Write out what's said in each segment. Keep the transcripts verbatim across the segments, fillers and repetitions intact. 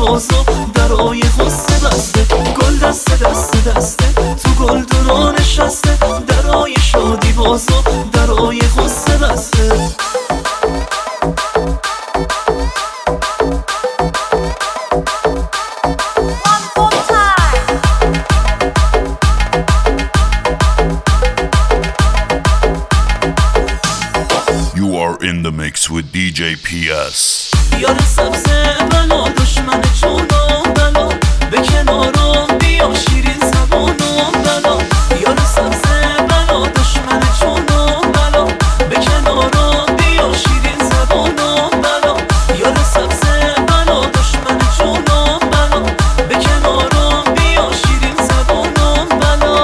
بازو درای غصه بسته، گل دسته دسته دسته تو گلدونا نشسته، درای شادی بازو درای غصه بسته. You are in the mix with D J P S. یار سبزه بلا دشمن چونم بلا، به کنارم بیا شیرین زبانم بلا. یار سبزه بلا دشمن چونم بلا، به کنارم بیا شیرین زبانم بلا. یار سبزه بلا دشمن چونم بلا، به کنارم بیا شیرین زبانم بلا.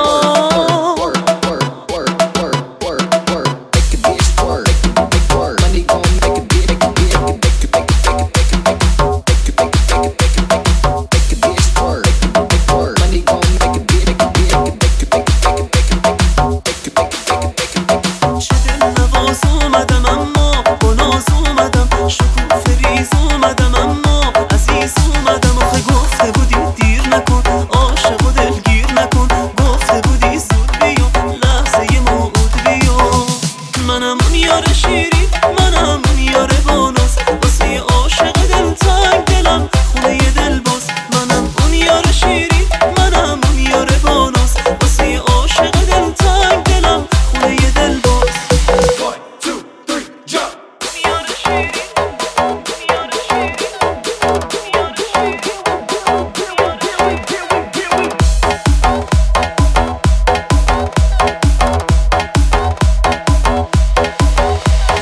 منم اون یار شیری، منم اون یار باناز، واسه عاشق دل تنگ دلم خونه ی دل باز. منم اون یار شیری، منم اون یار باناز، واسه عاشق دل تنگ دلم خونه ی دل باز. One, two, three, jump! اون یار شیری، اون یار شیری، اون یار شیری.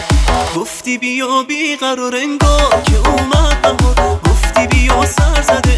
گفتی بیا بیقرار انگار که اومد بهار، گفتی بیا سر زده